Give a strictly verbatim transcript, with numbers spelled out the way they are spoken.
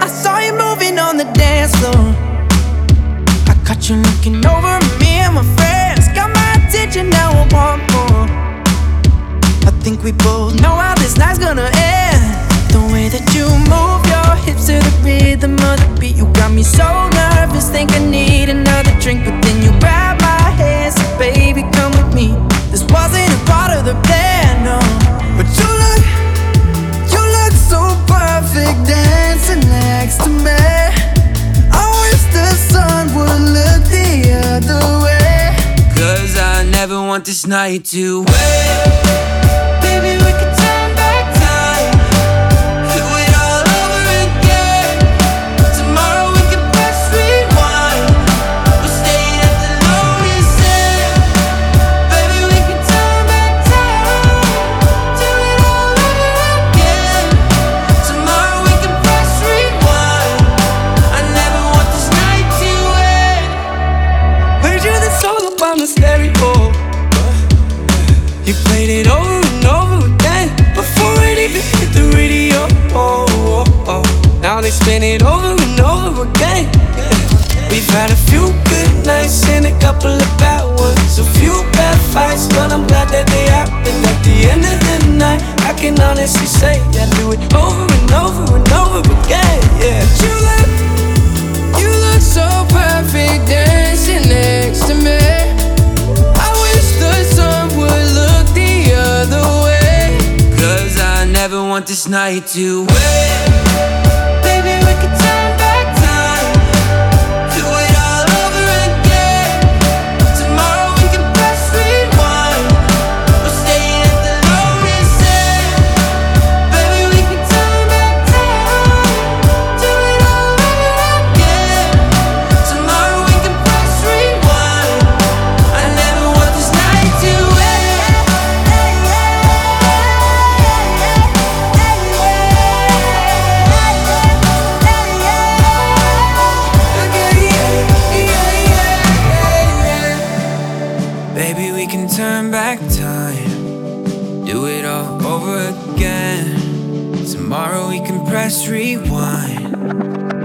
saw you moving on the dance floor. I caught you looking over at me and my friends. Got my attention, now I want more. I think we both know how this night's gonna end. The way that you move your hips to the rhythm of the beat, you got me so nervous, think I need another drink. But then you grab my hand, say baby come with me. This wasn't a part of the plan, no. But you look, you look so perfect dancing next to me. I wish the sun would look the other way, 'cause I never want this night to wait. baby we could turn back time, Do it all over again. Tomorrow we can press rewind. We're staying at the lowest end. baby we could turn back time, do it all over again. Tomorrow we can press rewind. I never want this night to end. Heard you the song up on the stereo. You played it over and over again before it even hit the radio. Oh, oh, oh. Now they spin it over and over again. We've had a few good nights and a couple of bad ones, a few bad fights, but I'm glad that they happened. At the end of the night, I can honestly say I do it over and over and over again. Yeah, you look, you look so perfect dancing next to me. I wish the sun would look the other way, 'Cause I never want this night to wait. baby we could turn back time, Do it all over again. Tomorrow we can press rewind. We're staying at the lowest end. baby we could turn back time, do it all over again. Tomorrow we can press rewind. I never want this night to end. Baby, we can turn back time, do it all over again. Tomorrow we can press rewind.